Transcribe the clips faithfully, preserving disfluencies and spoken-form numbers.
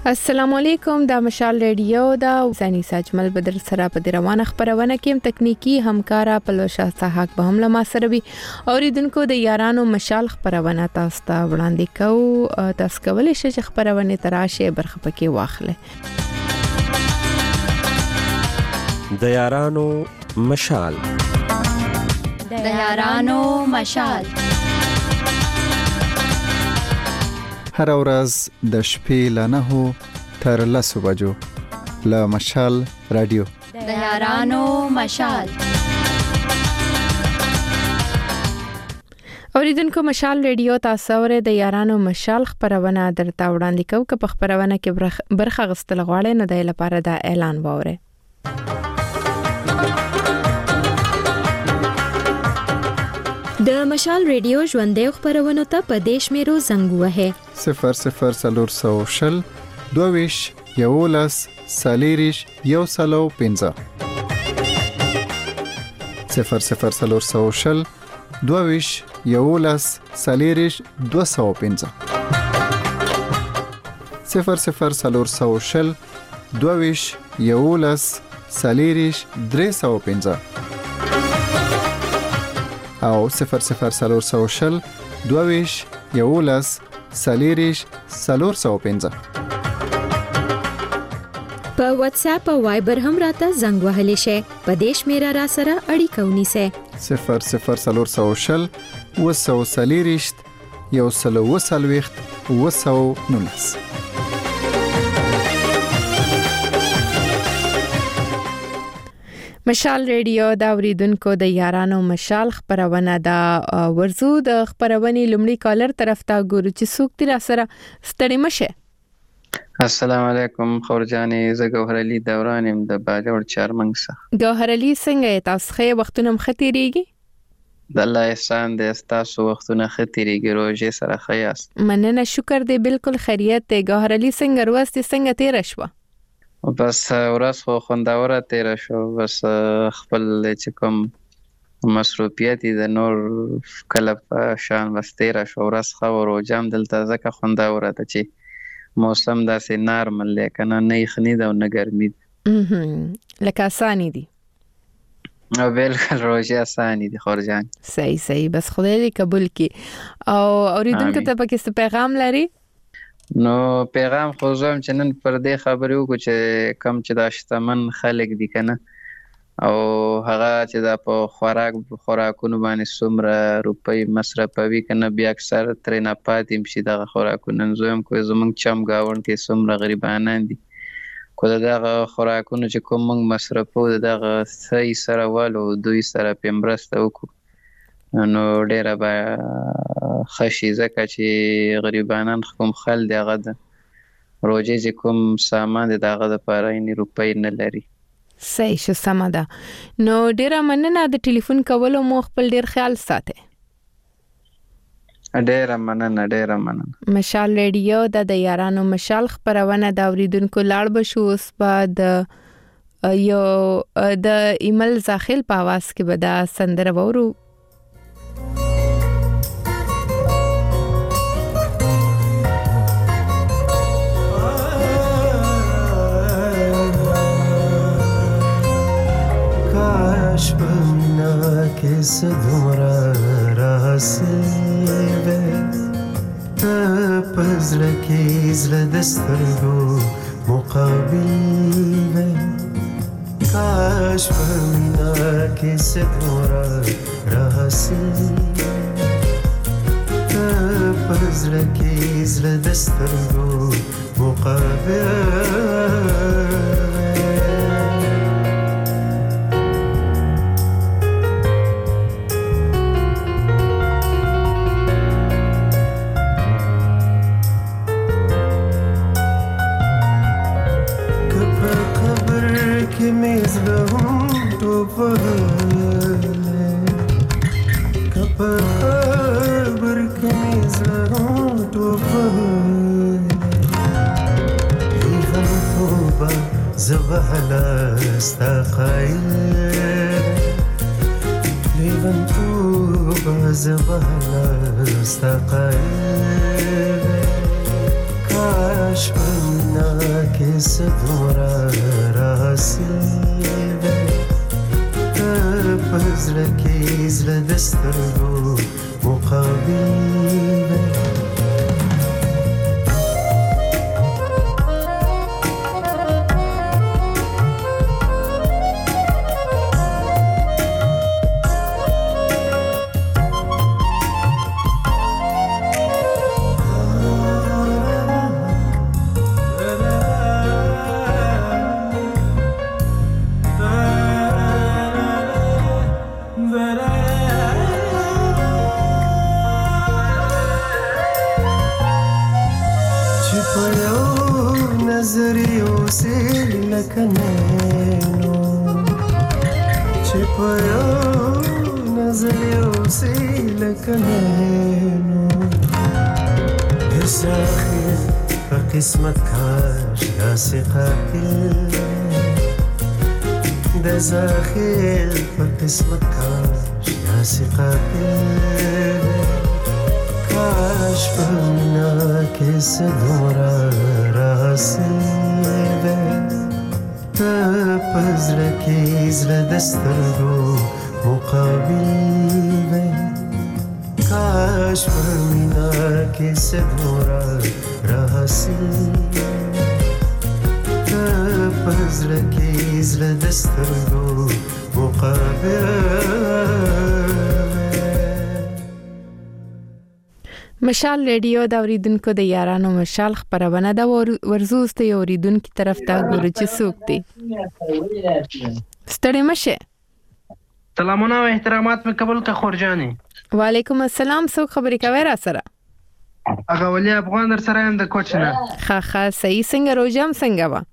السلام علیکم دا مشال ریډیو دا زنی ساجمل بدر سره په روانه خبرونه کې تکنیکی همکارا پلوشا صاحب به هم لما سره وي اوریدونکو د یارانو مشال خبرونه تاسو ته وړاندې کوو تاسو کولای شئ چې خبرونه تراشه برخه پکې واخلئ د یارانو مشال د یارانو مشال هر ورځ د شپې ل نهو تر لسو بجو له مشال رادیو د یارانو مشال اوریدونکو مشال ریډیو تاسو ور د یارانو مشال خبرونه درته وړاندې کوم که په خبرونه کې برخه غستل غواړي نه د لپاره د اعلان ووره د مشال ریډیو ژوندې خبرونه ته په دیش میرو زنګ وهه صفر صفر سلور سو شل دویش یولس سالیریش یو سلو پنځه صفر صفر سلور سو شل دویش یولس سالیریش دو سو پنځه صفر صفر سلور سو شل دویش یولس سالیریش درې سو پنځه او صفر صفر سلور سو شل دویش یولس سالیریش سلور سو پنځه په واتس اپ او وایبر هم راته زنګ وهلی شي په دیش میرا را سره اړیکه ونیسه صفر صفر سلور سو شل وسو سالیریش یو سلو وسلويخت وسو نونس مشال ریډیو دا اوریدونکو د یارانو مشال خبرونه دا ورزو د خبرونې لومړی کالر طرف ته ګورو چې څوک تیر سره ستړي مشه السلام علیکم خورجانې زه ګوهر علي دوران يم د باجوړ چارمنګ څخه ګوهر علي څنګه تاسو خې وختونه مختيريږي د الله احسان دې تاسو وختونه ختيريږي روزه سره خیاس مننه شکر دې بالکل خیریت ته ګوهر علي څنګه ورسته څنګه تیر شوه بس ورځ خو خوندوره تیر شو بس خپل چې کوم مصروفیت د نور کلب شان واستیر شو ورځ خو روزام دلته ځکه خوندوره ته چې موسم داسې نارمل لیکنه نه یخنی دا نه ګرمي لکه اسانی دي او بالکل روزه اسانی دي خورجان صحیح صحیح بس خدای دې قبول کړي او اوریدونکو ته پکې څه پیغام لري نو پیغام خو زم چې نن پر دې خبرې وکړو چې کم چې دا شتمن خلک دي کنه او هغه چې دا په خوراک خوراکونو باندې څومره روپۍ مصرفوي کنه بیا اکثر ترې نه پاتې شي دا خوراکونه زوم کوی زمونږ چم گاوند کې څومره غریبانان دي کو دا خوراکونه چې کوم موږ مصرفو دا صحیح سره والو دوی سره پمبرسته وکړو نو ډیره به خشي زکه چې غریبانان کوم خل دغه د روزي چې کوم سامان دغه د پاره نه روپۍ نه لري صحیح شو سماده نو ډیره مننه د ټلیفون کولو مو خپل ډیر خیال ساته ډیره مننه ډیره مننه مشال ریډیو د یارانو مشال خبرونه دا اوریدونکو لاړ بشو اوس بعد یو د ایمیل داخل په आवाज کې به دا سندره وورو किस धुमरा रासे वे तपज़ रखे ज़ल दस्तरगो मुक़ाबिल वे काश पमीना किस धुमरा रासे तपज़ रखे ज़ल दस्तरगो मुक़ाबिल زبهلا استقايل ليفن توبة زبهلا استقايل کاش بنا کې صدورا راسل پزړه کې زړه د سترګو مقابل قسمت کاش داسې قاتل د زاخل په قسمت کاش داسې قاتل کاش په مینا کې څه دومره راسل ته په زړه کې زړه د سترګو مقابل کاش په مینا کې څه دومره راسل ته پزړه کې زړه د سترګو مقابل. مشال ریډیو دا اوریدونکو د یارانو مشال خبرونه دا ورزوز ته اوریدونکو طرف ته ګوري چې څوک دی. ستړي مشه. سلامونه او احترامات مې قبول کا خورجاني. وعلیکم السلام. څوک خبرې کوي را سره؟ اغه ولي افغان در سره هم د کوچنه خا خا صحیح څنګه روزم څنګه وا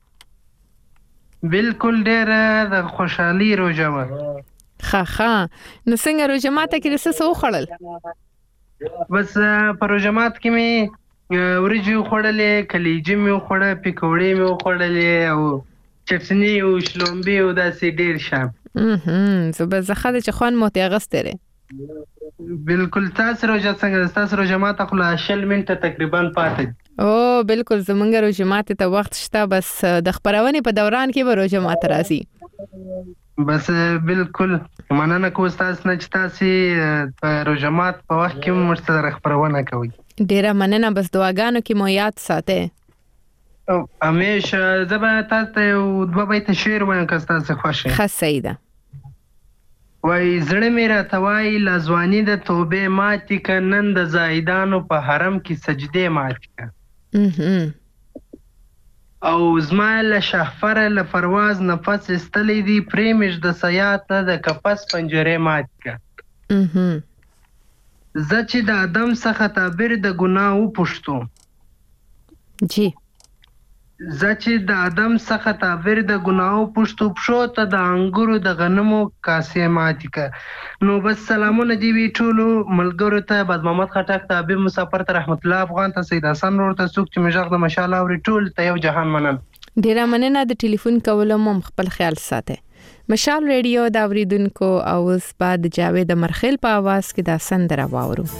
بالکل ډېر د خوشحالي روزه وا خا خا نو څنګه روزه ماته کې څه سو خړل بس په روزه مات کې می ورجو خړلې کلیجه می خړه پکوړې می خړلې او چټنی او شلومبي او داسې ډېر شام هم زه به زخه چې خوان مو ته غستره بالکل تاسو روزه څنګه تاسو روزه ماته خو له شل منټه تقریبا پاتې او بالکل زمونږ روزه ماته ته وخت شته بس د خبرونې په دوران کې به روزه ماته راځي بس بالکل مننه کوم تاسو نه چې تاسو په روزه مات په وخت کې مرسته خبرونه کوي ډیره مننه بس دعاګانو کې مو یاد ساته او همیشه زبا تاسو او دوه بیت شعر وایم که تاسو خوښه ښه سیده وای زړه مې راته وایي لازواني د توبې ماتې که نن د زاهدانو په حرم کې سجدې ماتې که او زما له شهفره له پرواز نفس ایستلی دي پرېمش د سیاته د کپس پنجرې ماتې که زه چې د ادم څخه تعبیر د ګناه وپوښتو جی زه چې د ادم څخه تعبیر د ګناهو پوښتو پښو ته د انګورو د غنمو کاسې ماتې که نو بس سلامونه دي وي ټولو ملګرو ته بد محمد خټک ته حبیب مسافر ته رحمت الله افغان ته سید حسن ورور ته څوک چې مې غږ د مشال اوري ټول ته یو جهان منن ډیره مننه د ټلیفون کولو مو خپل خیال ساته مشال ریډیو دا اوریدونکو او اوس بعد جاوید مرخیل په आवाज کې دا سندره واورو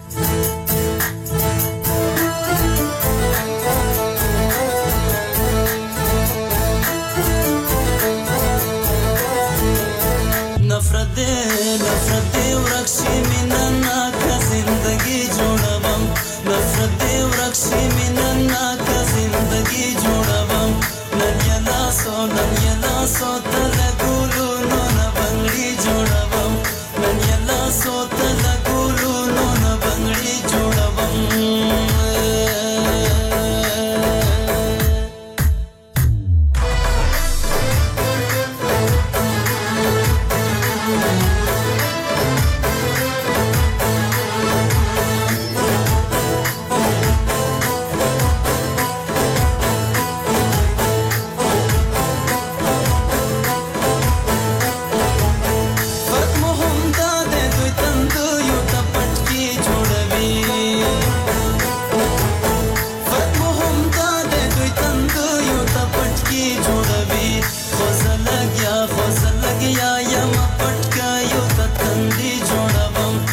नफरत दे नफरत दे वरक्षी मिनन्ना का जिंदगी जोड़वम नफरत दे वरक्षी मिनन्ना का जिंदगी जोड़वम नन्यला सो नन्यला सो तलगुलु नो न बंगड़ी जोड़वम नन्यला सो तलगुलु नो न बंगड़ी जोड़वम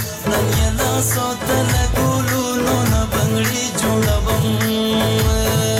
so tala gulu no na bangli jodawam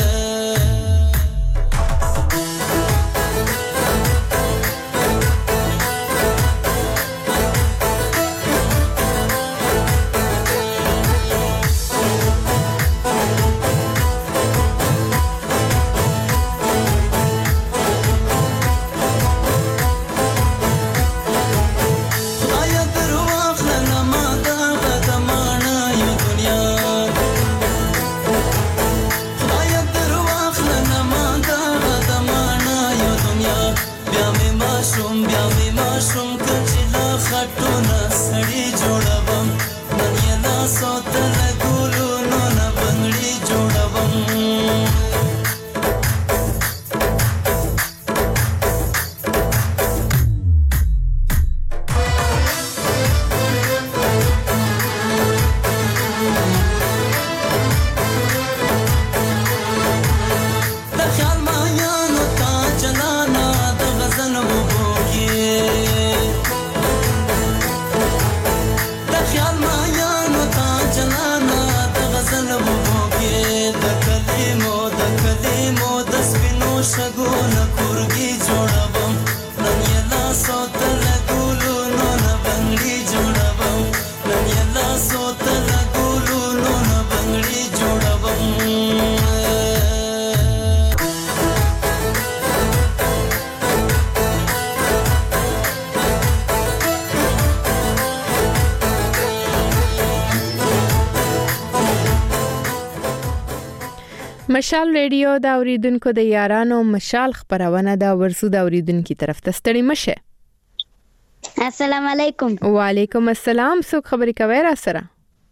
مشال ریډیو دا اوریدونکو د یارانو مشال خبرونه دا ورسو دا اوریدونکو طرف ته ستړي مشه. السلام علیکم. وعلیکم السلام. څوک خبرې کوي را سره؟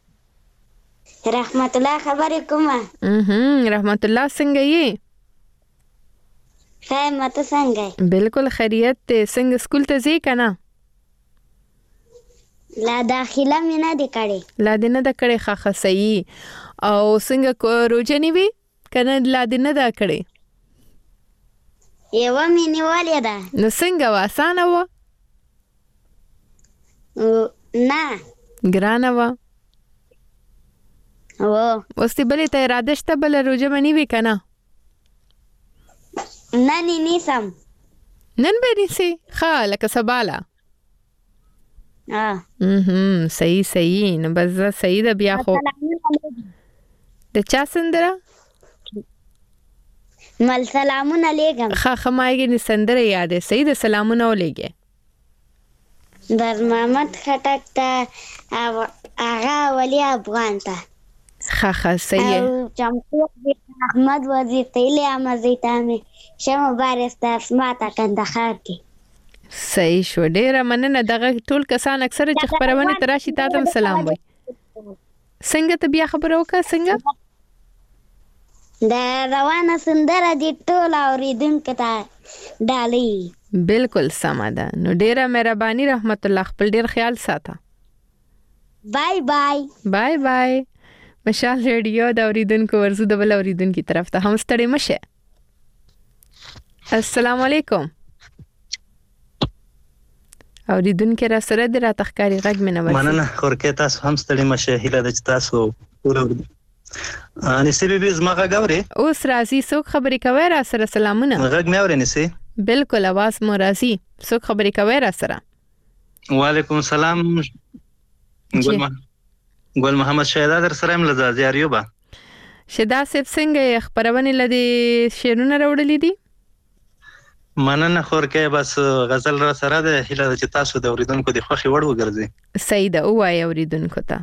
رحمت الله خبرې کومه. اهم رحمت الله څنګه یې؟ خیر مته څنګه؟ بالکل خیریت ته. څنګه سکول ته ځې کنه؟ لا داخله مې نه دی کړې. لا دې نه ده کړې ښه صحیح. او څنګه روزه نیوي کنه لا دې نه ده کړې؟ یوه مې نیولې ده. نو څنګه و اسانه و؟ نه ګرانه و. او اوس دې بلې ته اراده شته بله روزه به نیوي کنه؟ نن یې نیسم. نن به نیسې؟ ښه لکه سباله. اهم صحیح صحیح. نو بس صحیح ده بیا خو د چا سندره؟ مل سلامونه لیږم. ښه ښه ما یې سندره یادې صحیح ده سلامونه ولیږې. در محمد خټک ته هغه ولی افغان ته ښه ښه صحیح. او چمکو احمد وزیر ته الیام زیته مې شه مبارک ته اسماته کندهار کې. صحیح شو. ډیره مننه. دغه ټول کسان اکثره چې خبرونه تراشي تا ته سلام وای. څنګه ته بیا خبر وکړه څنګه؟ د روانه سندره دي ټول اوریدونکو ته ډالۍ. بالکل سمه ده. نو ډیره مهرباني رحمت الله. خپل ډیر خیال ساته. بای بای. بای بای. مشال ریډیو د اوریدونکو ورزو د بل اوریدونکو طرف ته هم ستړي مشه. السلام علیکم. اوریدونکو را سره د را تخکاری غږ مینه ورسې. مننه خورکې تاسو هم ستړي مشه. هیله ده چې تاسو ورور انسي بیبي زما غږ اوري؟ اوس راځي. څوک خبرې کوي را سره؟ سلامونه. غږ مې اوري نسي؟ بالکل आवाज مو راځي. څوک خبرې کوي را سره؟ وعلیکم السلام. ګل ګل محمد شهدا در سره هم لزازي اریوبا. شهدا صاحب څنګه خبرونه لدی شیرونه راوړلې دي؟ مننه خورکې بس غزل را سره ده. هیله ده چې تاسو د اوریدونکو د خوښي وړ وګرځي. صحیح ده. وای اوریدونکو ته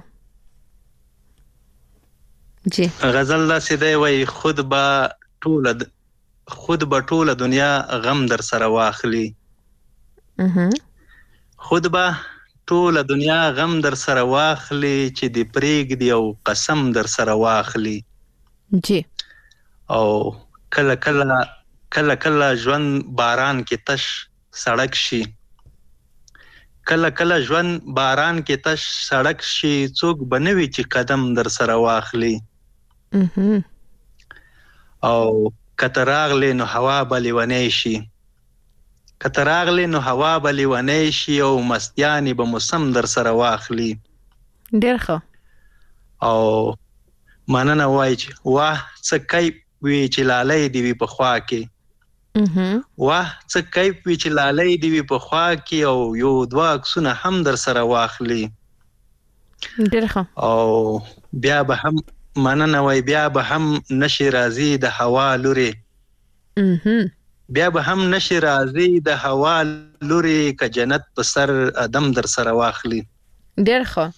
جی غزل دا سیده وای خود با ټول خود با ټول دنیا غم در سره واخلي. اها خود با ټول دنیا غم در سره واخلي چې دی پریګ دی او قسم در سره واخلي. جی او کله کله کله کله ژوند باران کې تش سړک شي. کله کله ژوند باران کې تش سړک شي. څوک بنوي چې قدم در سره واخلي. اها او کتراغلی نو هوا بلیونی شي. کتراغلی نو هوا بلیونی شي او مستیانی به موسم در سره واخلي. ډیر ښه. او مننه وای چې واه څه کیف وی چې لالۍ دی وی په خوا کې. اها واه څه کیف وی چې لالۍ دی وی په خوا کې او یو دوا عکسونه هم در سره واخلي. ډیر ښه. او بیا به هم مننه وای بیا به هم نشي راځي د هوا لوري. اها بیا به هم نشي راځي د هوا لوري ک جنت په سر ادم در سره واخلي. ډیر ښه.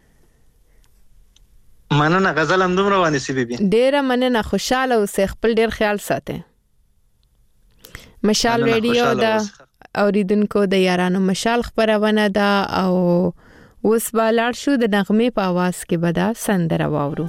مننه غزل هم دومره وانه سی بیبي. ډیره مننه. خوشاله اوسې. خپل ډیر خیال ساته. مشال ریډیو دا اوریدونکو د یارانو مشال خبرونه ده او اوس به لاړ شو د نغمې په आवाज کې به دا سندره واورو.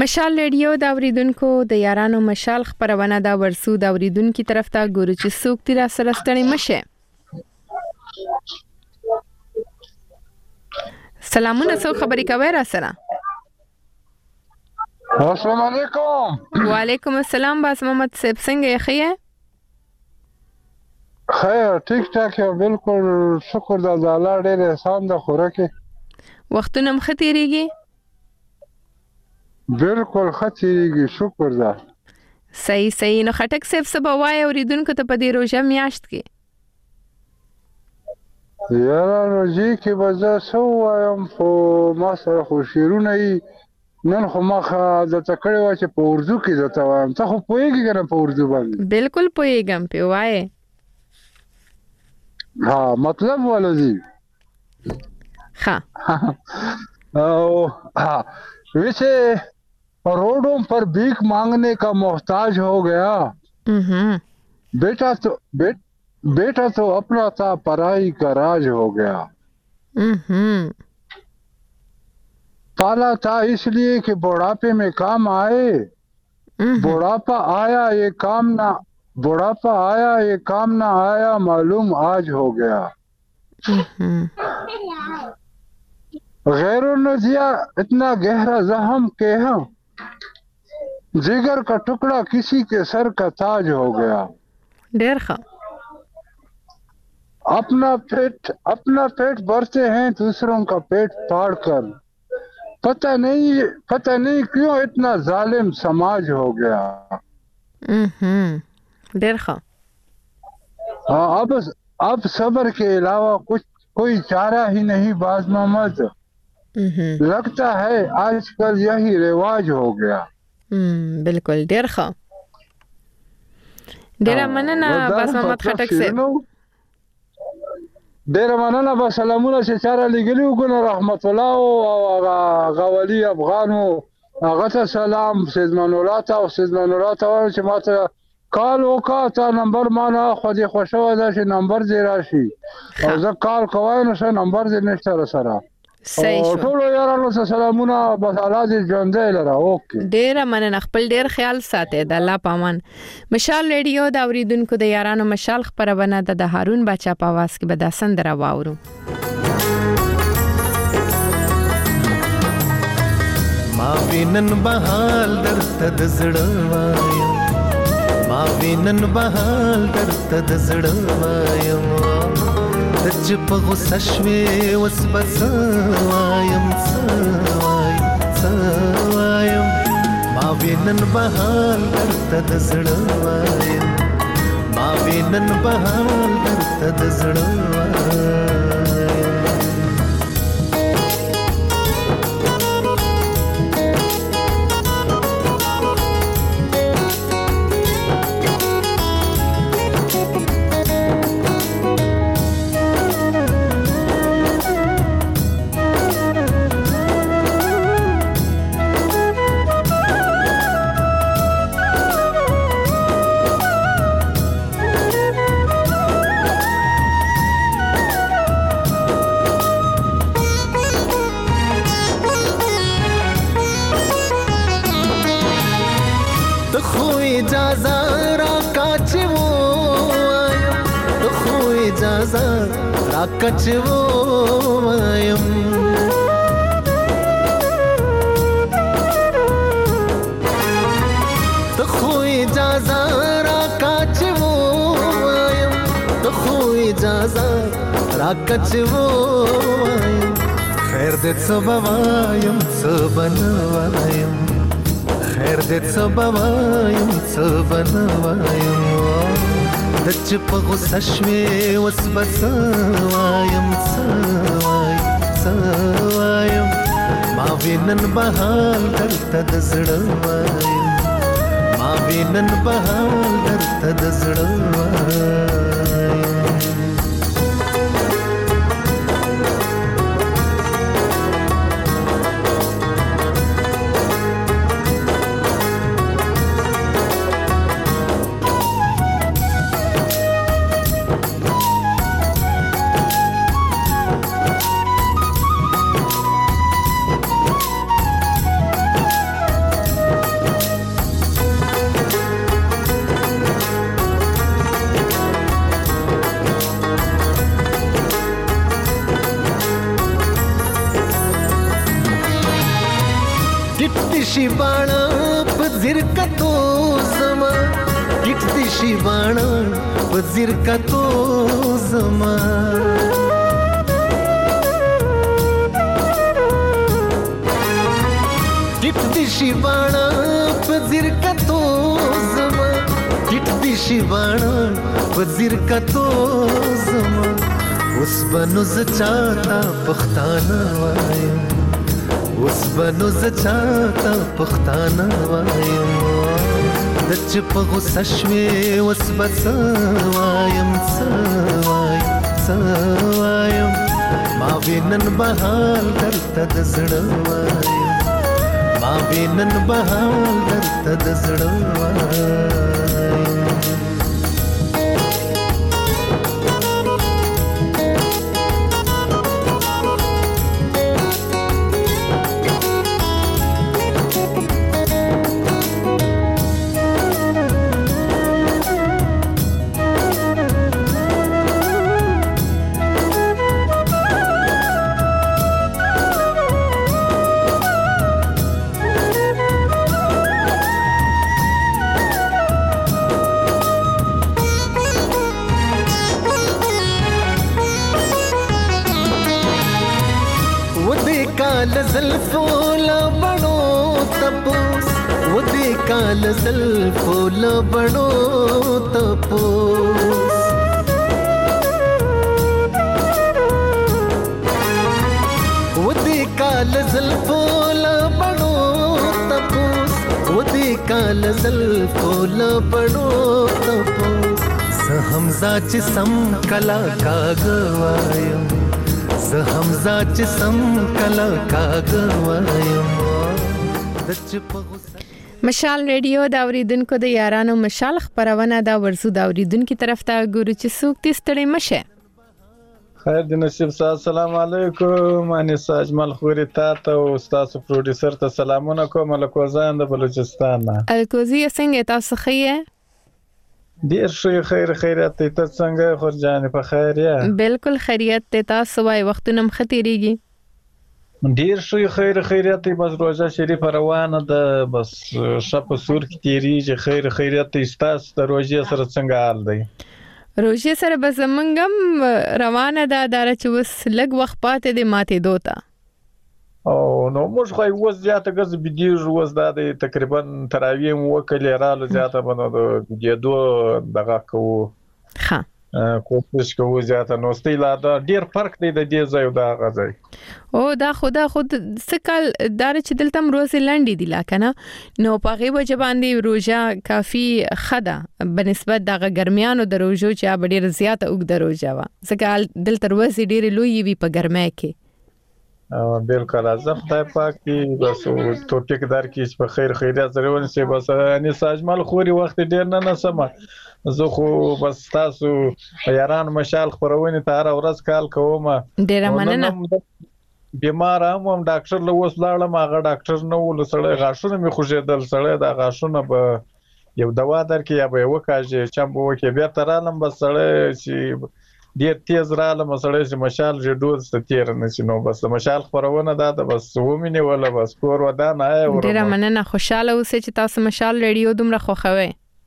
مشال ریډیو دا اوریدونکو د یارانو مشال خبرونه دا ورسو دا اوریدونکو طرف ته ګورو چې څوک تیر سره ستړي مشه. سلامونه، څو خبرې کوي را سره؟ السلام علیکم. وعلیکم السلام. باس محمد صاحب څنګه یې؟ خیر خیر ټیک ټاک یو، بالکل شکر د الله ډېر احسان د خوراکي وختونه مخ تیریږي. بالکل خطرېږي، شکر ده. صحیح صحیح. نو خټک صاحب سبا وای اوریدونکو ته په دې روژه میاشت کې یاره روژې کې به زه څه ووایم، خو ما سره خو شعرونه یي. نن خو ما درته کړې وه چې په اردو کې درته وایم. ته خو پوهېږې که نه په اردو باندې؟ بالکل پوهېږم، پې وایې. ها مطلب ولدي ها ها वैसे रोडों पर भीख मांगने का मोहताज हो गया, बेटा तो बे, बेटा तो अपना था पराई का राज हो गया। पाला था इसलिए कि बुढ़ापे में काम आए, बुढ़ापा आया ये काम ना बुढ़ापा आया ये काम ना आया, मालूम आज हो गया। गैरों ने दिया इतना गहरा जख्म के हम जिगर का टुकड़ा किसी के सर का ताज हो गया। देर खा अपना पेट अपना पेट भरते हैं दूसरों का पेट फाड़ कर, पता नहीं पता नहीं क्यों इतना जालिम समाज हो गया। देर खा अब अब सब्र के अलावा कुछ कोई चारा ही नहीं बाज मोहम्मद, लगता है आजकल यही रिवाज हो गया। हम्म बिल्कुल ډیر ښه. ډیر مننه بس محمد خټک صاحب. ډیر مننه. بس سلامونه چې چاره لګلی وګنه رحمت الله او غولی افغانو هغه ته سلام، سیدمان الله ته او سیدمان الله ته وایم چې ماته کال وکړه. تا نمبر ما نه خو دې خوښوه ده چې نمبر دې راشي او زه کال کوی نو ښه نمبر دې نشته راسره. صحیح شو. ټولو یارانو سره سلامونه. بس الله دې ژوندی لره. اوکې ډیره مننه. خپل ډیر خیال ساتئ. د الله پامان. مشال ریډیو د اوریدونکو د یارانو مشال خبرونه د هارون باچا په आवाज کې به دا سندره واورو. ما وینن بهال درته د زړه وایم، ما وینن بهال درته د زړه وایم، د چې په غوسه شوې اوس به څه وایم څه وایم څه وایم. ما وینن بهال درته د زړه وایم، ما وینن بهال درته د زړه وایم. کچو وایم ته خو اجازه را کچو وایم، ته خو اجازه را کچو وایم. خیر دې څه بوایم څه بنوایم، خیر دې څه بوایم څه بنوایم. د چې په غوسه شوې اوس به څه وایم څه وایم څه وایم. ما وینن بهال درته د زړه وایم، ما وینن بهال درته د زړه وایم. شي باڼه په ځیر کتو زما ټیټ دي شي باڼه په ځیر کتو زما ټیټ دي شي باڼه په ځیر کتو زما ټیټ دي شي باڼه په ځیر کتو زما اوس بنو ز چاته پښتانه وایم اوس بنو ز چاته پښتانه وایم د چې په غوسه شوې اوس به څه وایم څه وایم څه وایم ما وینن بهال درته د زړه وایم ما وینن بهال درته د زړه وایم زلفو لبنو تپوس ودی کال زلفو لبنو تپوس ودی کال زلفو لبنو تپوس ودی کال زلفو لبنو تپوس زه همزا چې سم کلا کاغوایم زه همزا چې سم کله کاږه وایم مشال ریډیو دا اوریدونکو د یارانو مشال خبرونه دا ورزو دا اوریدونکو طرف ته ګورو چې څوک دې ستړي مشه خیر د نصیب صاحب السلام علیکم مانی ساجمل خوري تا ته او تاسو پروډوسر ته سلامونه کوم له کوزان د بلوچستان نه الکوزی څنګه تاسو خیه ډیر ښه خیر خیرات ته څنګه خورجان په خیر یا بالکل خیریت ته تاسو وای وختونه مختيريږي ډیر ښه خیر خیرات ته بس روزه شریف روانه ده بس شپ سور کی تیریږي خیر خیرات ته تاسو د روزه سره څنګه حال دی روزه سره بس منګم روانه ده دار چې وس لګ وخت پاتې د ماته دوتا او نو موږ خو یو زیاته غز بيدیږ وز د تقریبا تراویح وکړې رالو زیاته بنو د دې دوه دغه کو ها کوشش کوو زیاته نو ستیلا دا ډیر فرق دی د دې ځای او دا غځای او دا خدا خود سکل دار چې دلته روزه لنډې دی لکنه نو پغه وجه باندې روزه کافي خدا بنسبت دغه ګرمیانو د روزو چې ډیر زیاته وګ د روزه وا سکل دلته روزه ډیر لوی وي په ګرمه کې بالکل ازم خدای پاک دی بس توفیق دار کی په خیر خیرات سره ونسي بس ان ساجمل خوري وخت ډیر نه نسمه زه خو بس تاسو یاران مشال خبرونه ته هر ورځ کال کوم ډیر مننه بیمار هم ډاکټر له وس لاړم هغه ډاکټر نو ولسړی غاښونه می خوشیدل سړی دا غاښونه به یو دوا درکې یا به وکاږي چې مو کې بیا ترالم بس سړی چې ډیر تیز رااله مسړې چې مشال جوړ ستیر نشي نو بس مشال خبرونه دا بس ومنه ولا بس کور ودان آی ور ډیر مننه خوشاله اوسې چې تاسو مشال ریډیو دومره خوښوي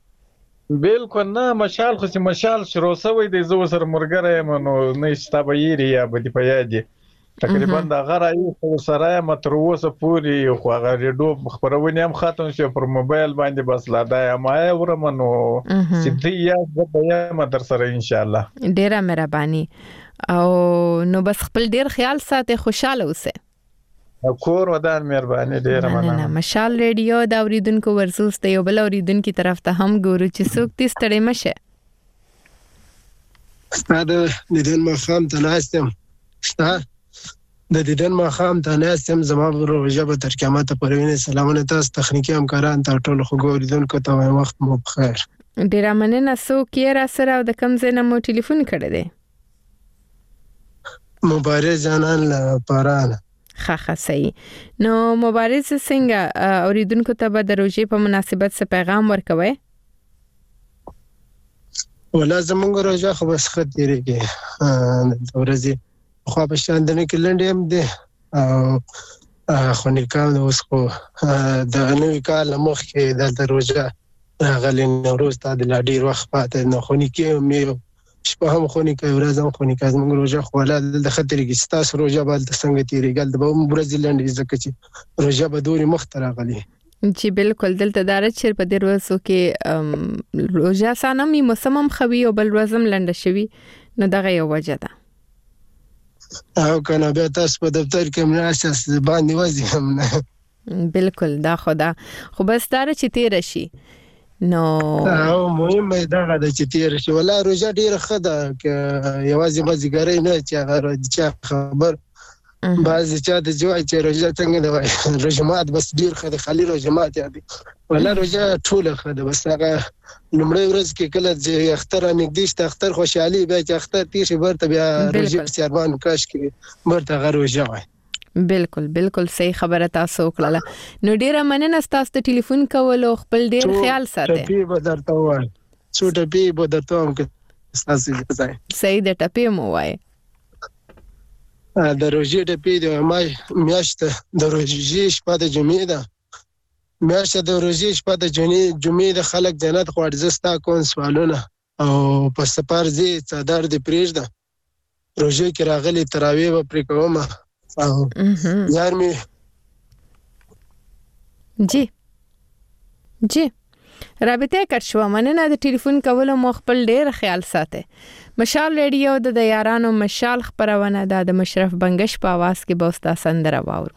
بالکل نه مشال خو چې مشال شروع شوی دی زو سره مرګره منو نه شتابه یری یا بدی پیادي تقریبا دا غره سره متروسه پوری خو هغه ریډیو خبرونه هم ختم شو پر موبایل باندې بس لا دا ما ورمنو سیدی یا به در سره ان شاء الله ډیره مهرباني او نو بس خپل ډیر خیال ساته خوشاله اوسه کور ودان مهرباني ډیره مننه مشال ریډیو دا اوریدونکو ورسوس ته یو بل اوریدونکو طرف ته هم ګورو چې څوک دې ستړي مشه استاد دیدن ما خام تناستم استاد د دیدن ما خام تناستم زما روزه به تر قیامت پورې سلامونه تاسو تخنیکی همکاران ته ټول خو ګوریدونکو ته وخت مو بخیر ډیره مننه څوک یې را سره د کم ځای نه مو ټلیفون کړی دی مبارز جانان لپاره ښه ښه صحیح نو مبارز څنګه اوریدونکو ته به د روزې په مناسبت څه پیغام ورکوي ولا زمونږ روزه خو بس خطرېږي د ورځې خو په شاندنه کې لنډ هم دي او خو نکاح اوس خو د نوې کال مخکې د روژه راغلی نوروز ته د لا ډېر وخت پاتې نو خو نکاح مې شپه هم خو نکاح ورځ هم خو نکاح زموږ روژه خو ولا د خطرېږي ستاسو روژه به هلته څنګه تېرېږي هلته به هم ورځې لنډې وي ځکه چې روژه به دورې مخته راغلې جی بالکل دلته دا راځي چې په دې ورځو کې روژه اسانه وي موسم هم ښه وي او بل ورځ هم لنډه شوي نو دغه یو وجه ده او کنه بیا تاسو په دفتر کې مناسس باندې وځي هم نه بالکل دا خدا خو بس دا چې تیر شي نو او مهمه دا ده چې تیر شي ولا روزه ډیره ښه ده چې یوازې مزګری نه چې هغه چې خبر بعضی چا د جوای چې روزه څنګه ده وای روزمات بس ډیر ښه ده خالي روزمات یادي ولا روزه ټوله ښه ده بس هغه لمړی ورځ کې کله چې اختر نږدې شته اختر خوشحالي بیا چې اختر تیر شي برته بیا روزه چربان کاش کې برته هغه روزه وای بالکل بالکل صحیح خبره تاسو وکړه نو ډیره مننه تاسو ته ټلیفون کول او خپل ډیر خیال ساتئ ټپی به درته وای څو ټپی به درته هم کې تاسو ځای صحیح د ټپی مو وای د روزي ټپی د مای میاشت د روزي شپه د جمعې ده میاشت د روزي شپه د جمعې د خلک جنت غواړي زستا کوم سوالونه او په سفر زی صدر د پریږده روزي کې راغلي تراویح و پرې کومه یار می جی جی رابطه کړ شو مننه د ټلیفون کولو مو خپل ډیر خیال ساتئ مشال ریډیو د یارانو مشال خبرونه د مشرف بنگش په आवाज کې بوستا سندره واورو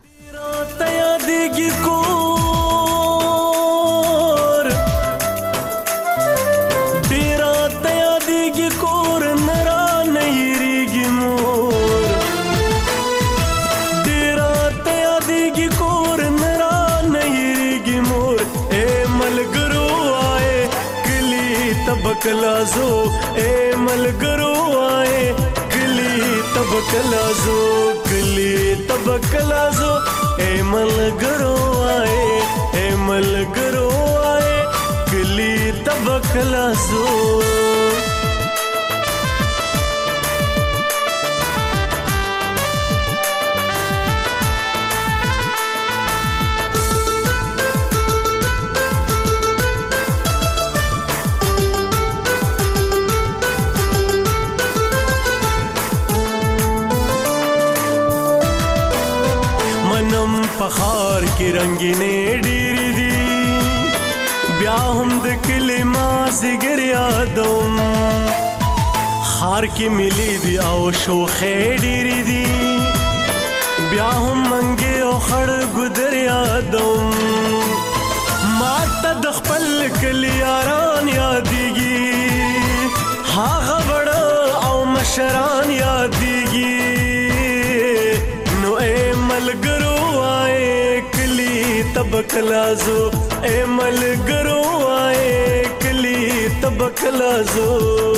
कलाजो ए मलगरो आए गली तब कलाजो गली तब कलाजो ए मलगरो आए ए मलगरो आए गली तब कलाजो पखार की रंगीने डीरी दी ब्याह हम द कलिमा जिगर यादम हार की मिली दी आओ शोखे डीरी दी ब्याह हम मंगे ओ खड़ गुदर यादम माता दखपल कलियारान यादीगी हा खबड़ा आओ मशरान यादीगी नो ए मलगरो तब कलाजो ए मलगरो आए कली तब कलाजो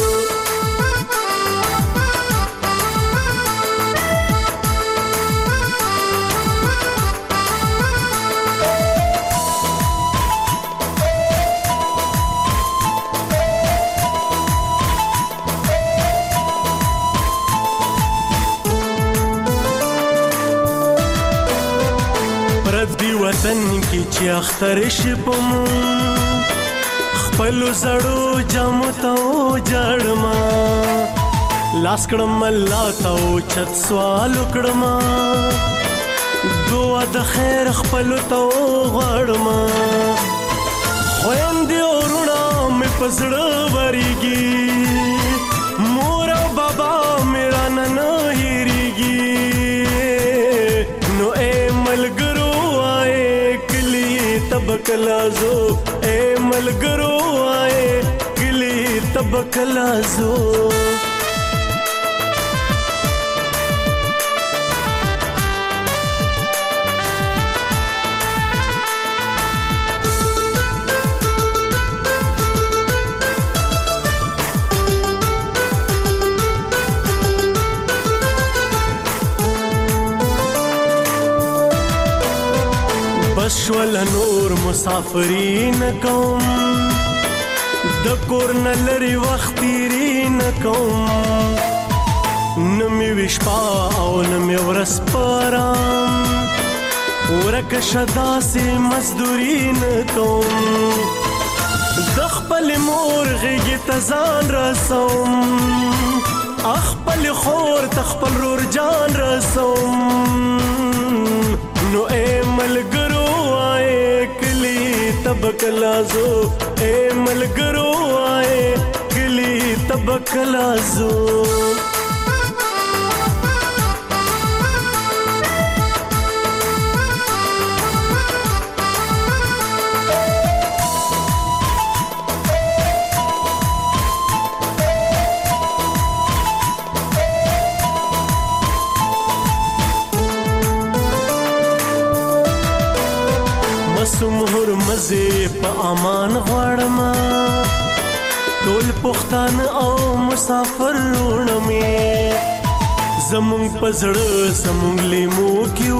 وطن کی چې اختر شپم خپل زړو جامو ته جړما لاس کړم الله ته چت سوال کړم دعا د خیر خپل ته غړما خويندې ورونه مې پزړه وريږي مور او بابا میرا نن هېریږي نو اے ملګرو तब कलाजो ए मलगरो आए गली तब कलाजो شول نور مسافرین کوم د کور نلری وخت تیرین کوم نمی وشپا او نمی ورس پرام ورکه شداسې مزدوري نه کوم د خپل مور غېږې ته ځان رسوم خپل خور ته خپل رور جان رسوم نو اے ملګرو آئے کلی تبک لازو اے ملګرو آئے کلی تبک لازو سمهر مزه په امان غواړم ټول پښتانه او مسافر ورونه مې زمونږ په زړه زمونږ لیمو کې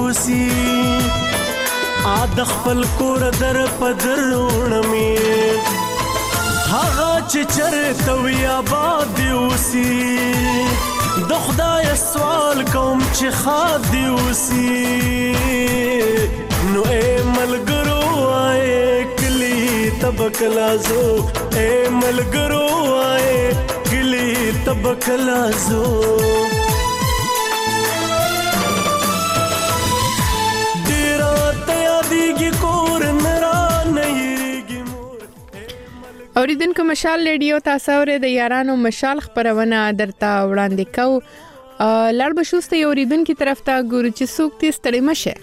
اوسي ا د خپل کور در په در ورونه مې هغه چې چرته وي آباد دی اوسي د خدای سوال کوم چې ښاد دی اوسي نو اے ملګرو آئے کلی تبک لازو اے ملګرو آئے کلی تبک لازو ډیرا تیادیږي کور نرا نېږي مور اوریدونکو مشال ریډیو تاسو اورئ د یارانو مشال خبرونه درته وړاندې کوو لړ بشوسته اوریدونکو طرف ته ګورو چې څوک دې ستړي مشه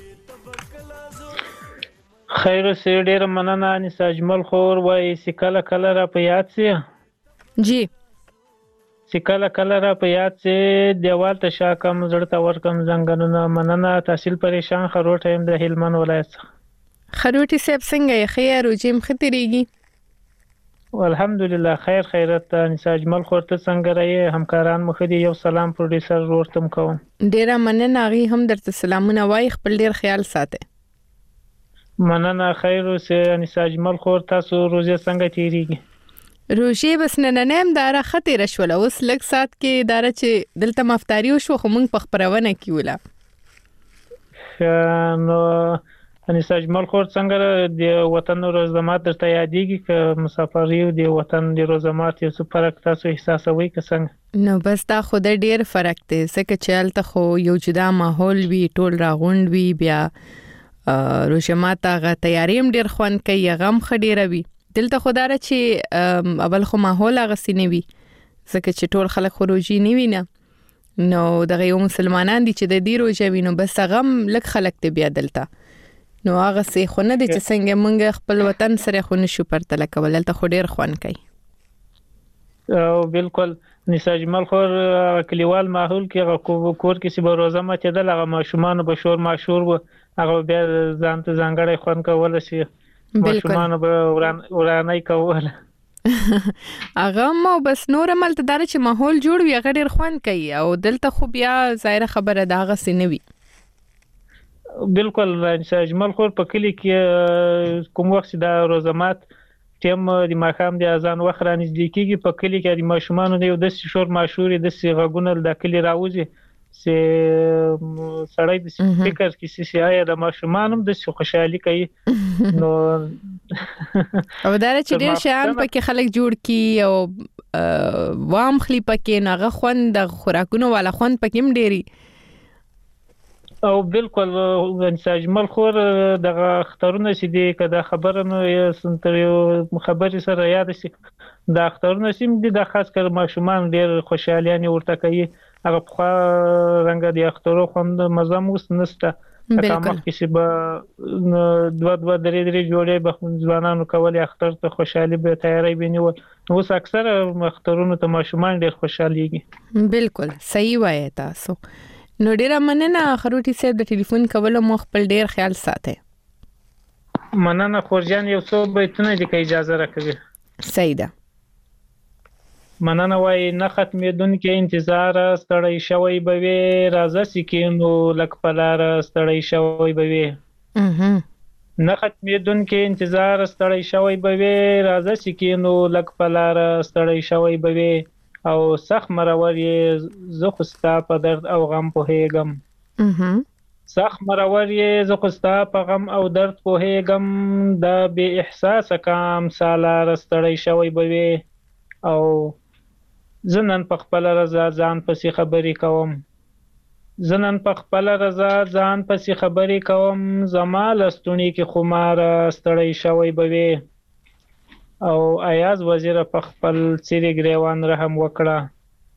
خیر سي ډیر مننه انیسا اجمل خور وای سکاله کله را په یاد سي جی سکاله کله را په یاد سي دیوال ته شاکم زړه ورکم زنګنونه مننه تحصیل پریشان خروټ هم د هلمند ولایت خروټي صاحب څنګه خیر او جیم خطرېږي الحمدلله خیر خیرت انیسا اجمل خور ته څنګه راي همکاران مخدي یو سلام پروډوسر ورتم کوم ډیر مننه غي هم درته سلامونه وای خپل ډیر خیال ساته مننه خیر اوسه انیسا اجمل خور تاسو روزه څنګه تیریږي روزه بس نن نیم داره خطر شول اوس لږ سات کې داره چې دلته مفتاری وشو خو مونږ په خبرونه کیوله نو انیسا اجمل خور څنګه د وطن روزمات درته یادېږي ک مسافر یو د وطن د روزمات یو څه فرق تاسو احساسوي ک څنګه نو بس دا خو د ډیر فرق دی څنګه چې الته خو یو جدا ماحول وی ټول راغونډ وی بیا روشماته غا تیاریم ډیر خوان کوي غم خډیره وی دلته خداره چې اول خو ماحول هغه سینې وی ځکه چې ټول خلک خروجي نه وینه نو دغه یو مسلمانان دي چې د دې روزه وینو بس غم لک خلک ته بیا دلته نو هغه سي خو نه دي چې څنګه مونږ خپل وطن سره خو نشو پرتل کول دلته خو ډیر خوان کوي او بالکل نساء اجمل خور کلیوال ماحول کې کور کې سبا روزه ماته د لغه ماشومان به شور ماشور و هغه بیا ځان ته ځانګړی خوان کول شي ماشومان به ورانای کول هغه مو بس نور عمل ته دار چې ماحول جوړ وي هغه ډیر خوان کوي او دلته خو بیا ظاهر خبره داغه سینوي بالکل نساء اجمل خور په کلی کې کوم وخت د روزمات تیم د ماخام د اذان وخت رانږدې کیږي په کلی کې د ماشومان د یو د شور ماشوري د سی غغونه د کلی راوځي سي سړی د فکر کې سي آیا د ماشومان د خوشحالي کوي نو او دا چې ډیر شان پکې خلک جوړ کی او وام خلی پکې نغه خوند د خوراکونو والا خوند پکې م ډيري او بالکل انسان اجمل خور دغه اخترونه چې دی کدا خبره نو سنتر یو خبري سره یاد شي د اخترونه سیم دي د خاص کر ماشومان ډیر خوشحالي ورته کوي هغه په رنګ د اخترو خوند مزه موس نسته تکامل کې شي به دوا دوا درې درې جوړې به ځوانانو کولې اختر ته خوشحالي به تیاری بنیو نو اوس اکثر اخترونو ته ماشومان ډیر خوشحاليږي بالکل صحیح وایي تاسو نو ډیر مننه خروټي صاحب د ټلیفون کولو مخ خپل ډیر خیال ساته مننه خورجان یو څو بیتونه د اجازه راکړي صحیح ده مننه وای نه ختمېدونکې انتظار ستړی شوی به وي راځه سکینو لک پلار ستړی شوی به وي نه ختمېدونکې انتظار ستړی شوی به وي راځه سکینو لک پلار ستړی شوی به وي او سخت مرور یې زه خو ستا په درد او غم پوهېږم سخت مرور یې زه خو ستا په غم او درد پوهېږم دا بې احساسه کام ساله رستړی شوی به وې او زه نن په خپله رضا ځان پسې خبرې کوم زه نن په خپله رضا ځان پسې خبرې کوم زما لستوني کې خماره ستړی شوی به وې او ایاز وزیره په خپل څیرې ګریوان رحم وکړه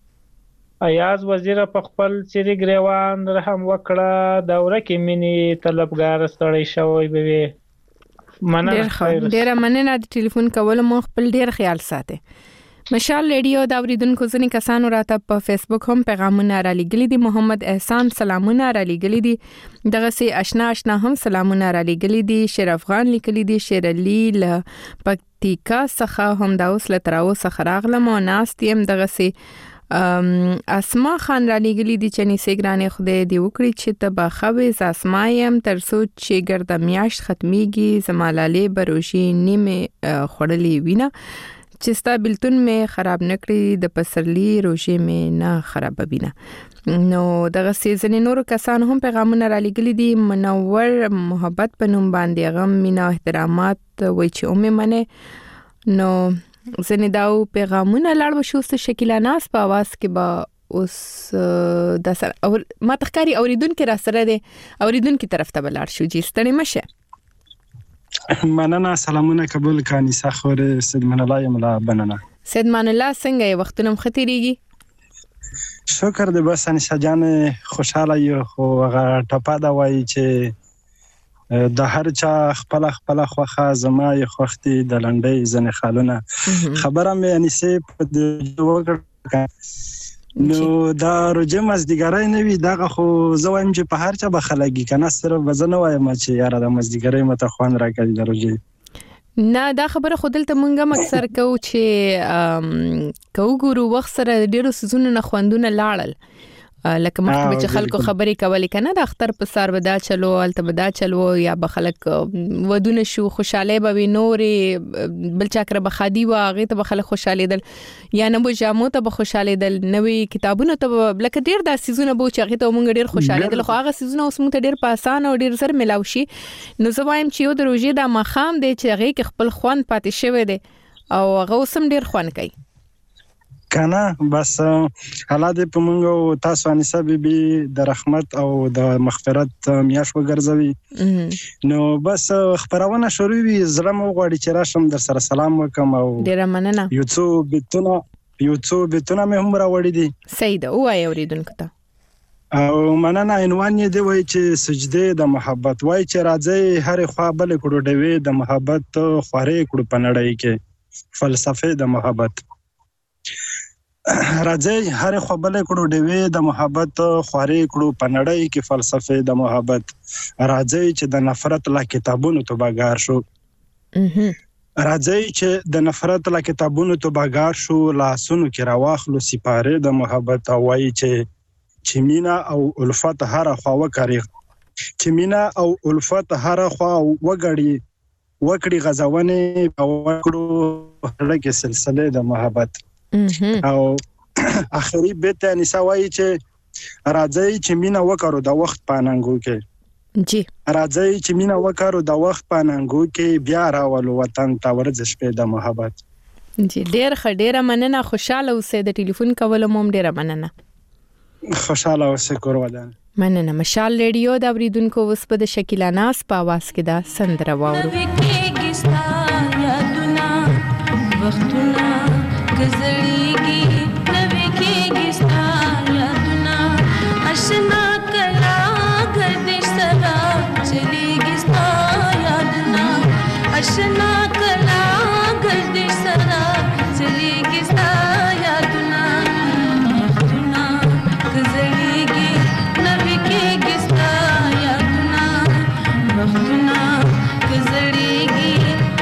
ایاز وزیره په خپل څیرې ګریوان رحم وکړه دوره کې مینې طلبګار ستړی شوی به وې مننه ډیره مننه د ټلیفون کولو مو خپل ډیر خیال ساتئ مشال ریډیو دا اوریدونکو ځینې کسانو راته په فیسبوک هم پیغامونه را لېږلي دي محمد احسان سلامونه را لېږلي دي دغسې اشنا اشنا هم سلامونه را لېږلي دي شیر افغان لیکلي دي شیر علي له پکتیکا څخه هم دا اوس له تر اوسه راغلم او ناست یم دغسې اسما خان را لېږلي دي چې نیسې ګرانې خدای دې وکړي چې ته به ښه وې زه اسما یم تر څو چې ګرده میاشت ختمیږي زما لالې به روژې نیمې خوړلې وینه چې ستا بلتون مې خراب نه کړي د پسرلي روژې مې نه خرابوینه نو دغسې ځینې نورو کسانو هم پیغامونه را لېږلي دي منور محبت په نوم باندې هغه مینه او احترامات وایي چې ومې منې نو ځینې دا پیغامونه لاړ به شو اوس شکیلا ناز په اواز کې به اوس د سره ما ته ښکاري اورېدونکي را سره دی اورېدونکي طرف ته به لاړ شو جی ستړې مه شه مننه سلامونه قبول کا انیسه خورې سید من الله یم لا بننه سید من الله څنګه یې وختونه مخ تیریږي شکر دې بس انیسه جان خوشاله یو خو هغه ټپه دا وایي چې د هر چا خپل خپل خوخه زما یې خوختي د لنډۍ ځنې خالونه خبره مې انیسه په دې وکړه نو دا روجه مزدګرای نه وي دغه خو زه وایم چې په هر چا به خلګي کنه صرف وزنه وایم چې یاره د مزدګرای مته خوان راکړي د روجه نه دا خبره خو دلته مونږه مکسر کو چې کو ګورو وخت سره ډیرو سيزونو نه خوندونه لاړل لکه مخکې چې خلکو خبرې کولې کنه د اختر په سر ودا چلو الته ودا چلو یا به خلک ودونه شو خوشاله به نورې بل چاکره به خادي و هغه ته به خلک خوشاله دل یا نه به جامو ته به خوشاله دل نوې کتابونو ته لکه ډیر د سيزونه به چې هغه ته مونږ ډیر خوشاله دل خو هغه سيزونه اوس مونږ ته ډیر په اسانه او ډیر سره ملاوي شي نو زه وایم چې یو د روزي د مخام دی چې هغه کې خپل خوان پاتې شوی دی او هغه اوسم ډیر خوان کوي کنه بس حالات په مونږ تاسو انیسه بیبي د رحمت او د مغفرت میاش وګرځوي نو بس خبرونه شروع وي زړه مو غواړي چې راشم در سره سلام وکم او ډیر مننه یو څو بتونه یو څو بتونه مې هم راوړي دي سید او اي اوریدونکو ته او مننه عنوان یې دی وای چې سجده د محبت وای چې راځي هر خوا بل کړو ډوي د محبت خورې کړو پنړای کې فلسفه د محبت راځي هر خو بل کړو ډوي د محبت خوري کړو پنړای کې فلسفه د محبت راځي چې د نفرت لا کتابونو ته باګار شو راځي چې د نفرت لا کتابونو ته باګار شو لاسونو کې راواخلو سپاره د محبت وایي چې چې مینا او الفت هر خوا وکړي چې مینا او الفت هر خوا وګړي وکړي غزاونه او وکړو هغه سلسله د محبت او اخري بیت انیسه وایي چې راځي چې مینا وکړو د وخت پاننګو کې جی راځي چې مینا وکړو د وخت پاننګو کې بیا راولو وطن ته ورځ شپه د محبت جی ډیر خډيره مننه خوشاله اوسې د ټلیفون کولو مم ډیره مننه خوشاله اوسې کور ودان مننه مشال ریډیو د اوریدونکو اوس په د شکیلا ناز په आवाज کې دا سندره واورو وختونه گزړیږي نوې کېږي ستا یادونه آشنا کلا گردش سره چلیږي ستا یادونه آشنا کلا گردش سره چلیږي ستا یادونه وختونه گزړیږي نوې کېږي ستا یادونه وختونه گزړیږي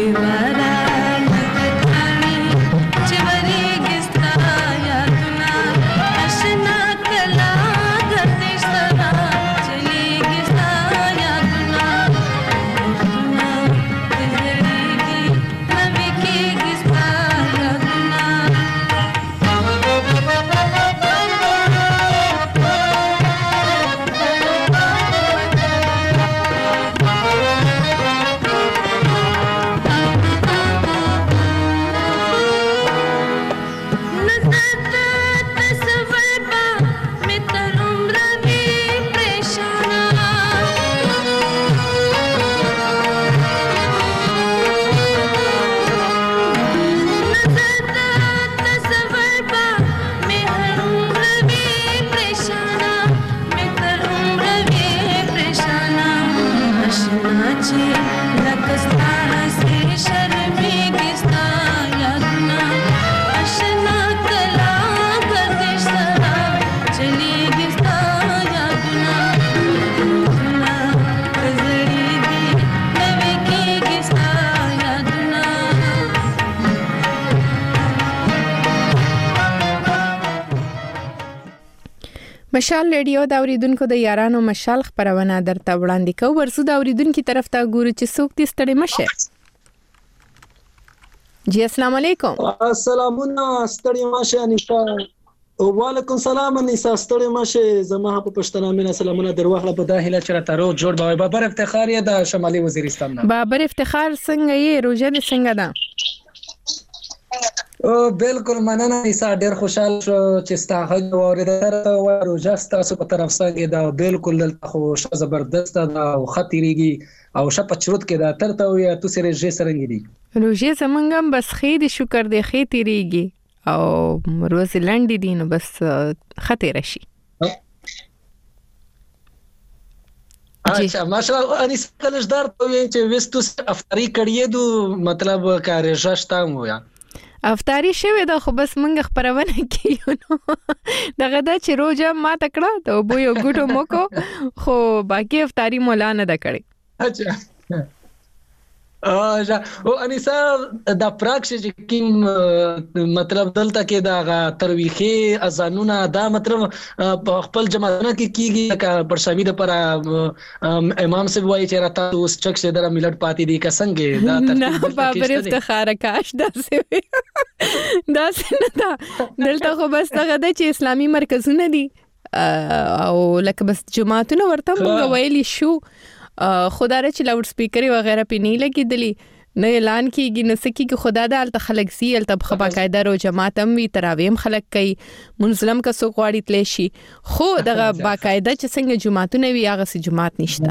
مشال ریډیو د اوریدونکو د یارانو مشال خبرونه درته وړاندې کوي. ورسو د اوریدونکو طرف ته ګورو چې څوک دې ستړي مشه. جی السلام علیکم. السلامونه ستړي مشه انیشا. وعلیکم السلام انیسا ستړي مشه. زما په پښتنه مینه سلامونه دروغله په داخله چرته رو جوړ بوي. بابر افتخار یې د شمالي وزیرستان نه. بابر افتخار څنګه یې روزه دې څنګه ده؟ او بالکل مننه ایسا ډیر خوشاله شو چې ستاسو اوریدل او روزه ستاسو په طرف څنګه دا بالکل دلته خو زبردست دا او خطرېږي او شپه چروت کې دا ترته وي تاسو رېجه سرنګ دي. روزه زمونږ بس خیر شکر دې خې تیریږي او روز لاندې دي نو بس خطر شي. اچھا ماشاءالله انیس کلشدار ته وي چې وستو افطاری کړی دو مطلب کارېجه شته مو یا افطاری شوه دا خو بس مونږ خبرونه کیو نو دغه دا چې روزه ما تکړه ته بو یو ګټو موکو خو باقي افطاری مولا نه د کړي. اچھا اجا او انیسا دا پراکش چې کوم مطلب دلته کې دا ترویخي اذانونه دا مطلب په خپل جماعتونه کې کیږي کا پرشامي د پر امام صاحب وایي چې راته اوس چک شه در ملت پاتې دي کا څنګه دا ترتیب بابر افتخار کاش دا سه دا څنګه دا دلته خو بس دغه د چې اسلامي مرکزونه دي او لکه بس جماعتونه ورته موږ ویلي شو خدای چې لاوډ سپیکر و غیره په نه لګیدلی نه اعلان کیږي نو سکی کې خدا د الته خلک سی الته خبا قاعده رو جماعت هم وی تراویم خلک کوي منظم کا سو غواړي تل شي خو دغه باقاعده چې څنګه جماعتونه وی هغه سي جماعت نشته.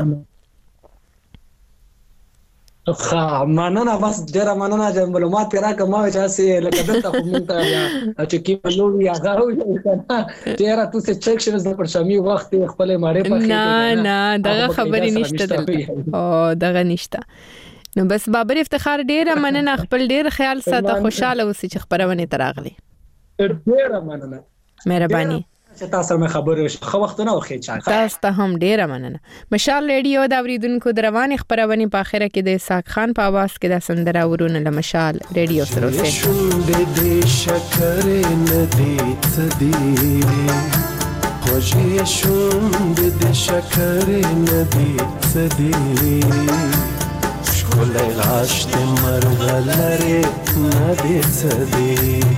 خا مننه بس ډیر مننه چې معلومات پیرا کما چې لکه دلته کوم ته چې کی نو یا غاو چې را تاسو چک شوه د پرشامي وخت خپل ماړې په نه نه دغه خبرې نشته دلته او دغه نشته نو بس بابر افتخار ډیر مننه خپل ډیر خیال ساته خوشاله اوسې چې خبرونه تراغلي. ډیر مننه مهرباني چې تاسو مې خبرې خو وختونه وخی چا تاسو ته هم ډیره مننه. مشال ریډیو د اوریدونکو دروانې خبرونه په اخره کې د اسحاق خان په आवाज کې د سندره ورونه له مشال ریډیو سره اوسه. شونډې دې شکر ندی تدی خوږې شونډې دې شکر ندی تدی ښکلی غاښ دې مرغلرې ندی تدی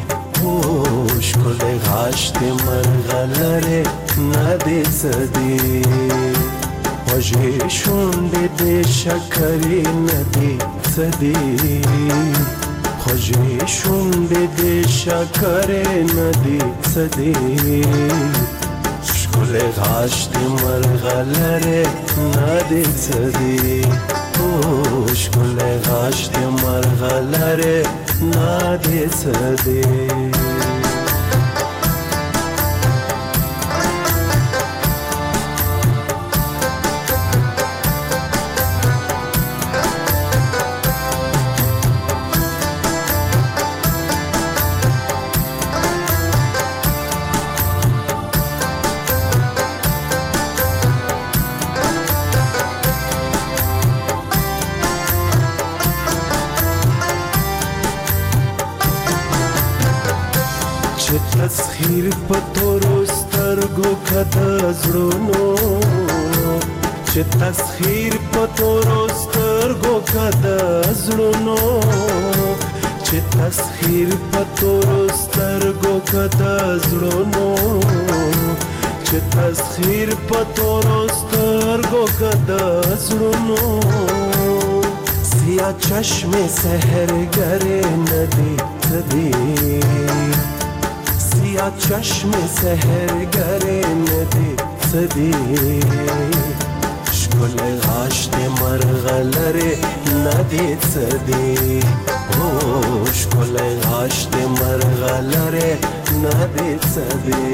ښکلی غاښ دې مرغلرې ندی تدی خوږې شونډې دې شکرې ندی تدی خوږې شونډې دې شکرې ندی تدی ښکلی غاښ دې مرغلرې ندی تدی ښکلی غاښ دې مرغلرې ندی تدی. تسخیر پتورو سترګو کده زړونو چې تسخیر پتورو سترګو کده زړونو چې تسخیر پتورو سترګو کده زړونو چې تسخیر پتورو سترګو کده زړونو سیا چشم سحر گره ندی تدی سیا چشم سحر گره ندی تدی شکل غاشت مرغلره ندی تدی او شکل غاشت مرغلره ندی تدی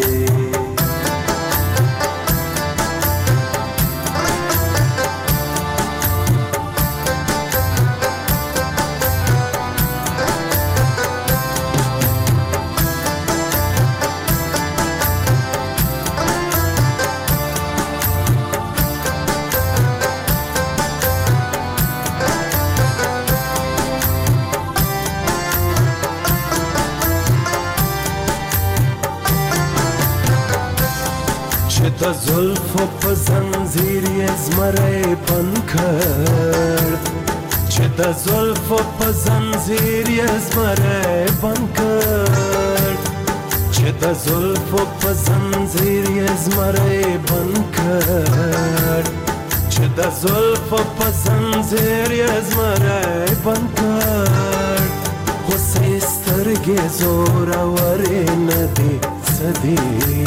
د زلفو په زنځیر یې زمری بند کړ چې د زلفو په زنځیر یې زمری بند کړ چې د زلفو په زنځیر یې زمری بند کړ چې د زلفو په زنځیر یې زمری بند کړ خو سې سترګې زورورې نه دي څه دي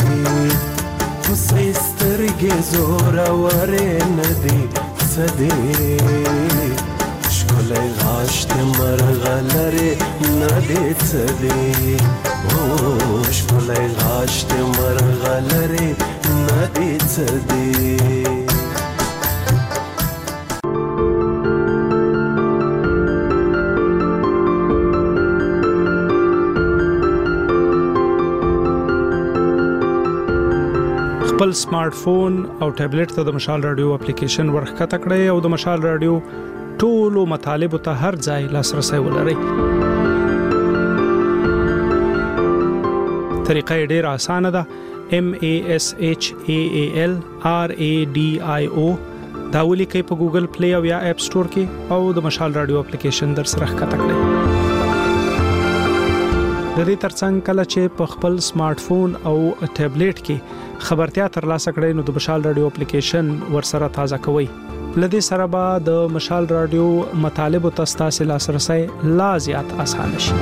سې سترګې زورورې نه دي څه دي ښکلی غاښ د مرغلرې نه دي څه دي او ښکلی غاښ د مرغلرې نه دي څه دي خپل سمارټ فون او ټابلیټ ته د مشال رادیو اپلیکیشن ورخکته کړئ او د مشال رادیو ټولو مطالبه ته هر ځای لاسرسي ولرئ. طریقه ډیره اسانه ده. M A S H A A L R A D I O دا ولیکئ په ګوګل پلی او یا اپ سٹور کې او د مشال رادیو اپلیکیشن در سره ښکته کړئ. د دې ترڅنګ کله چې په خپل سمارټ فون او ټابلیټ کې خبرتیا ترلاسه کړئ نو د مشال رادیو اپلیکیشن ورسره تازه کوئ. لدې سره به د مشال رادیو مطالب او تاسو لاسرسي لا زیات اسانه شي.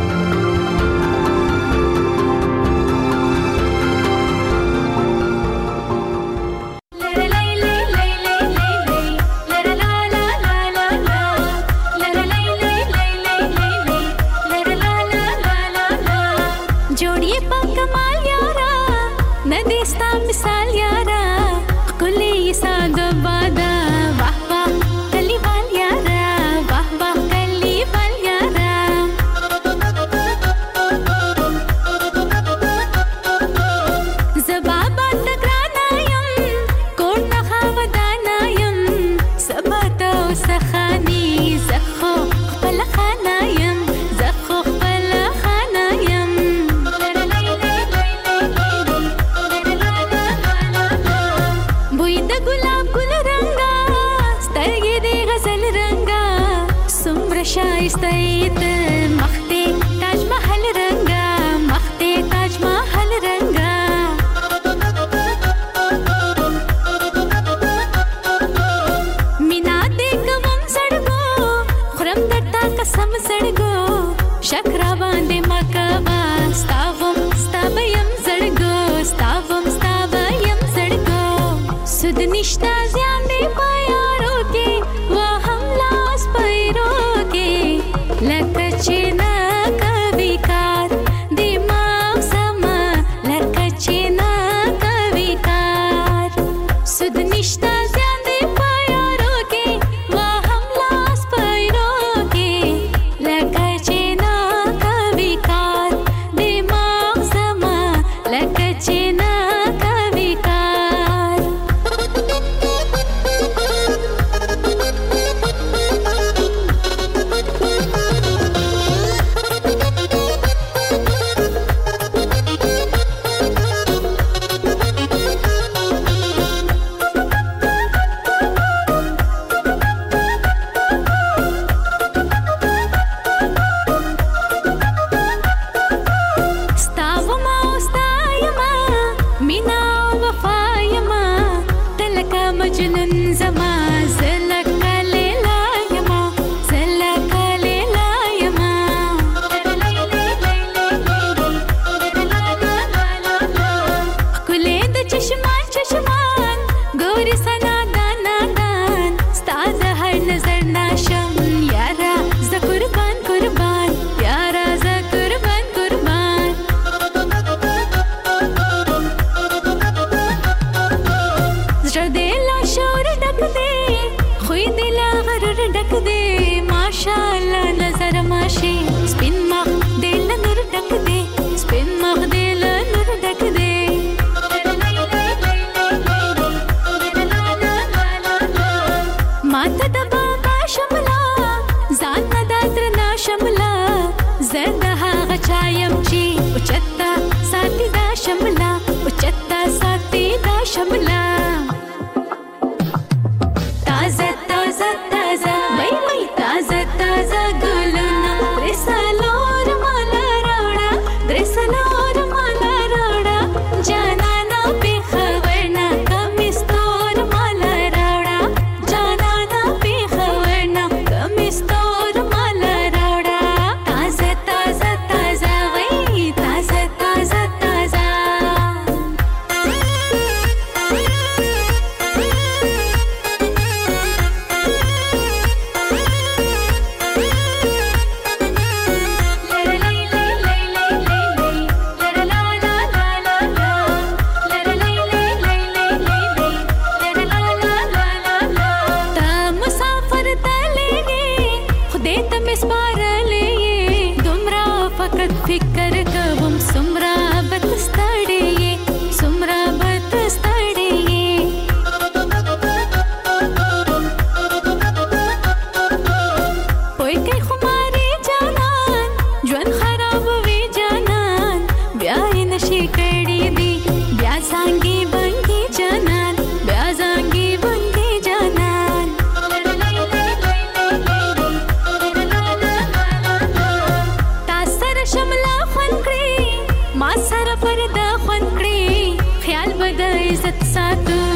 مجنون زما زلک لیلا یما زلک لیلا یما کله د چشمان چشمان ګوري سنا دانا دان ستاد هر نظر ناشم یارا ز قربان قربان یارا ز قربان قربان زړه دې لا شور ډک دې خوې دې لا غرور ډک دې ماشاءالله نظر ماشي سپین مخ دې لا نور ډک دې سپین مخ دې لا نور ډک دې ماته د بابا شملا ځان نه د درنا شملا زنده هغه چایم چې اوچتا ساتي دا شملا اوچتا ساتي دا شملا تازه تازه تازه وای وای تازه تازه ګلونه درسلور مالا راوړه درسلور مالا راوړه جانانا په خبرنا کمستور مالا راوړه جانانا په خبرنا کمستور مالا راوړه تازه تازه تازه وای تازه تازه تازه تا مسافر تللی خدای ته مسپارلی دومره فقط فکر کوم سمرا بت ستړی سمرا بت ستړی پوی کوي خماري جانان ژوند خراب وی جانان بیا یې نشي کړی دی بیا څنګه بنګي جانان بیا څنګه بنګي جانان تا سره شملا خون کړی ما سره پرده خون کړی خیال به د عزت ساتو